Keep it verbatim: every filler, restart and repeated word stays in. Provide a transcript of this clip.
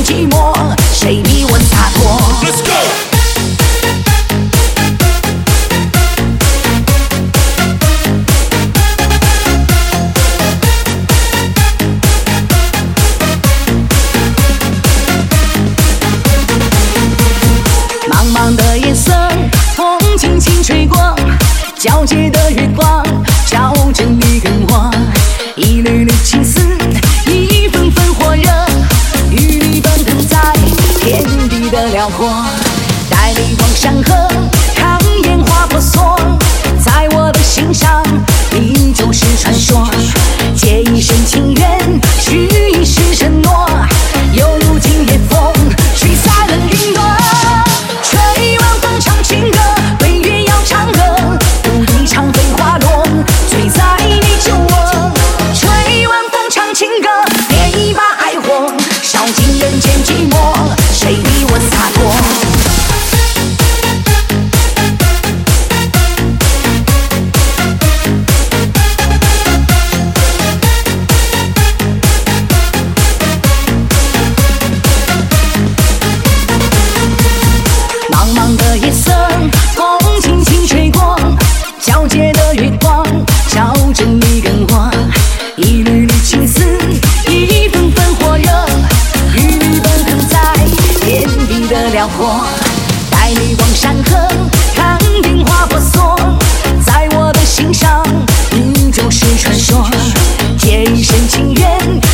寂寞，谁比我洒脱 Let's go。 茫茫的夜色，风轻轻吹过，皎洁的月光照着你跟我，一缕缕情丝，一份份火热，与你奔腾在天地的辽阔，带你望山河，看烟花婆娑，在我的心上，你就是传说，借一生情缘，许一世承诺，犹如今夜风吹散了云朵。吹晚风唱情歌，对月要唱和，不敌长飞花落，醉在你酒窝。吹晚风唱情歌，点一把爱火，烧尽人间寂寞，谁比我洒脱？茫茫的夜色，风轻轻吹过，皎洁的月光照着你跟我，一缕缕情丝，一份份火热，与你奔腾在天地的辽阔，带你望山河，看烟花婆娑，在我的心上，你就是传说，借一生情缘，